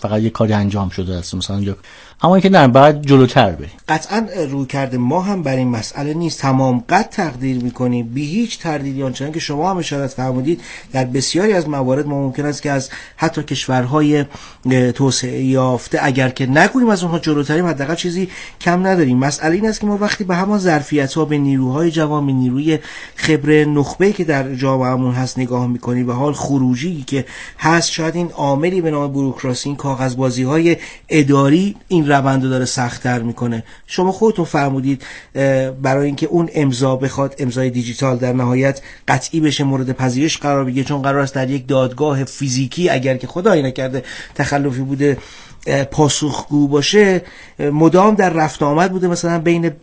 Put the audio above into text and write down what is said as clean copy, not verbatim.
فقط یه کاری انجام شده است مثلا، یا اما اینکه نه باید جلوتر بریم. قطعا روی کرده ما هم بر این مسئله نیست، تمام قد تقدیر میکنیم بی هیچ تردیدی آنچنان که شما هم اشارت فرمودید در بسیاری از موارد ما ممکن است که از حتی کشورهای توسعه یافته اگر که نگوییم از اونها جلوتریم حداقل چیزی کم نداریم. مسئله این است که ما وقتی به همان ظرفیت‌ها، به نیروهای جوان، به نیروی خبره نخبه‌ای که در جامعهمون هست نگاه میکنیم، به حال خروجی که هست، شاید این عاملی به نام بوروکراسی، این کاغذبازی‌های اداری این روندو داره سخت‌تر میکنه. شما خودتون فرمودید برای اینکه اون امضا بخواد امضای دیجیتال در نهایت قطعی بشه، مورد پذیرش قرار بگیره، چون قرار است در یک دادگاه فیزیکی اگر که خدایی نکرده تخلفی بوده پاسخگو باشه، مدام در رفت آمد بوده مثلا بین